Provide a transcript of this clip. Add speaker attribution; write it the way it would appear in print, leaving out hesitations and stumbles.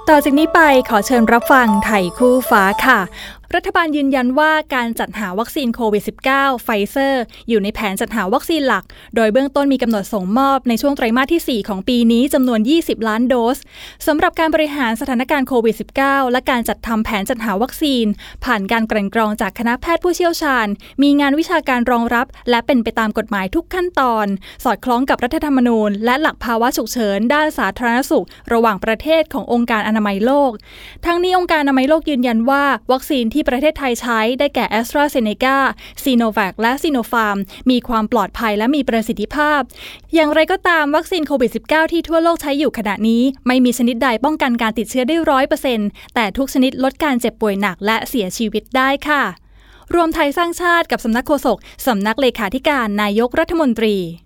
Speaker 1: ต่อจากนี้ไปขอเชิญรับฟังไทยคู่ฟ้าค่ะรัฐบาลยืนยันว่าการจัดหาวัคซีนโควิด -19 ไฟเซอร์อยู่ในแผนจัดหาวัคซีนหลักโดยเบื้องต้นมีกำหนดส่งมอบในช่วงไตรมาสที่ 4 ของปีนี้จำนวน 20 ล้านโดสสำหรับการบริหารสถานการณ์โควิด -19 และการจัดทำแผนจัดหาวัคซีนผ่านการกลั่นกรองจากคณะแพทย์ผู้เชี่ยวชาญมีงานวิชาการรองรับและเป็นไปตามกฎหมายทุกขั้นตอนสอดคล้องกับรัฐธรรมนูญและหลักภาวะฉุกเฉินด้านสาธารณสุขระหว่างประเทศขององค์การอนามัยโลกทั้งนี้องค์การอนามัยโลกยืนยันว่าวัคซีนที่ประเทศไทยใช้ได้แก่ AstraZeneca, Sinovac และ Sinopharm มีความปลอดภัยและมีประสิทธิภาพอย่างไรก็ตามวัคซีนโควิด -19 ที่ทั่วโลกใช้อยู่ขณะนี้ไม่มีชนิดใดป้องกันการติดเชื้อได้ 100% แต่ทุกชนิดลดการเจ็บป่วยหนักและเสียชีวิตได้ค่ะรวมไทยสร้างชาติกับสำนักโฆษกสำนักเลขาธิการนายกรัฐมนตรี